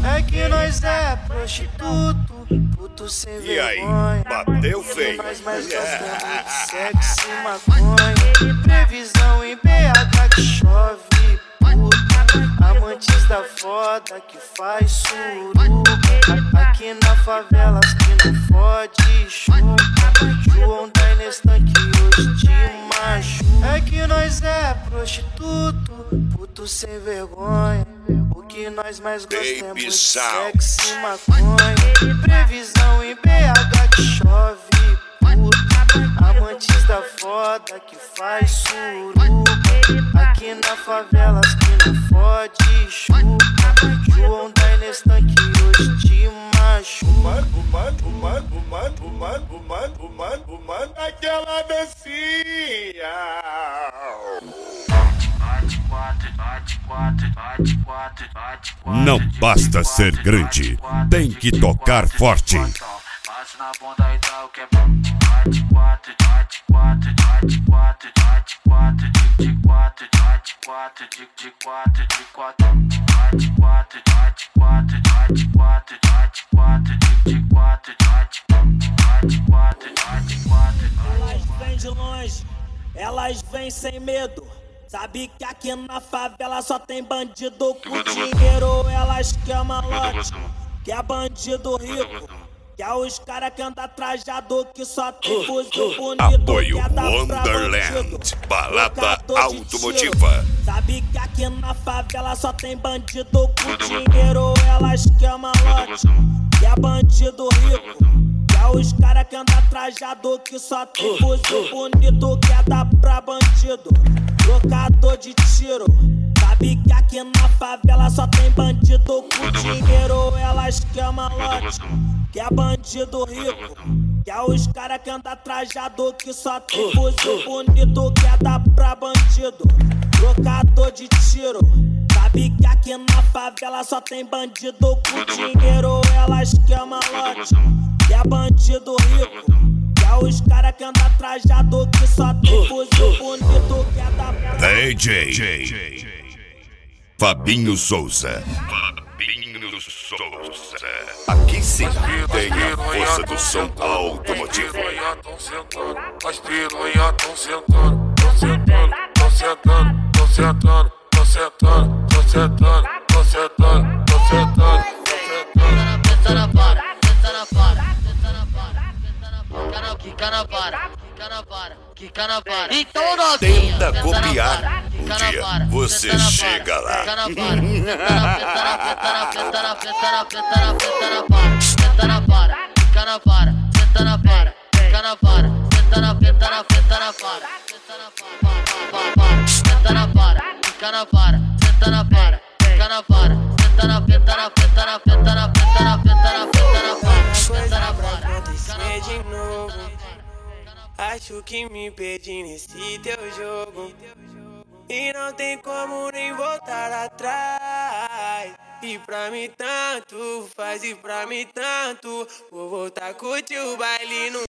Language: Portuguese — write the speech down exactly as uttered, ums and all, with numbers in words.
É que nós é prostituto, puto sem E vergonha. aí, bateu feio. Nós mais gostamos de sexo e maconha. Previsão em B H que chove, puta. Amantes da foda que faz suruba. Aqui na favela as que não fode chupa. João da Inestan que hoje te machuca. É que nós é prostituto, puto sem vergonha. O que nós mais gostamos de sexo e maconha. Previsão em B H que chove, puta. Amantes da foda que faz suruba. Aqui na favela as que não fode chupa. João da Inestan que hoje te machuca. O mano, o mano, o mano, o mano, o mano, o mano, o mano, o mano, aquela dancinha. Não basta ser grande, tem que tocar forte. Bate na bunda e dá o que é bate, bate, quatro, bate, quatro, bate, quatro, bate, quatro, de quatro, bate, quatro, de quatro, de quatro, bate, quatro, bate, quatro, bate, quatro, bate, quatro, de quatro, bate, bate, quatro, bate, quatro. Elas vêm de longe, elas vêm sem medo. Sabe que aqui na favela só tem bandido com dinheiro. Elas querem malote, que é bandido rico. Que é os cara que anda trajado, que só tem fuzil bonito. Apoio que é da Wonderland, balada trocador de automotiva. tiro. Sabe que aqui na favela só tem bandido com dinheiro. Elas querem malote, que é bandido rico. Que é os cara que anda trajado, que só tem fuzil bonito. Que é da pra bandido, trocador de tiro. Sabe que aqui na favela só tem bandido com dinheiro. Elas querem malote, que é bandido rico. Que é os cara que anda trajado, que só tem fuzil bonito. Que é da pra bandido, trocador de tiro. Sabe que aqui na favela só tem bandido com dinheiro. Elas querem malote, que é bandido rico. Que é os cara que anda trajado, que só tem fuzil bonito. Que é da pra D J Fabinho Souza. Fabinho Souza. Aqui sim tem a força do som automotivo. As piranhas tão sentando, tão sentando, tão sentando, tão sentando, tão sentando, tão sentando, tão sentando, tão sentando, tão sentando. Para, senta na para, senta na para, quica na para, quica na para, quica na para. Então novinha, Tenta copiar, um dia você chega lá. Senta na para, senta na para, senta na para, quica na para, senta na para, quica na para, senta na para, senta na para, senta na para, quica na para, senta na para, quica na para, senta na para, senta na para, senta na para, senta na para, senta na para, acontecer de novo. Acho que me perdi nesse teu jogo. E não tem como nem voltar atrás. E pra mim tanto faz, e pra mim tanto. Vou voltar a curtir o baile no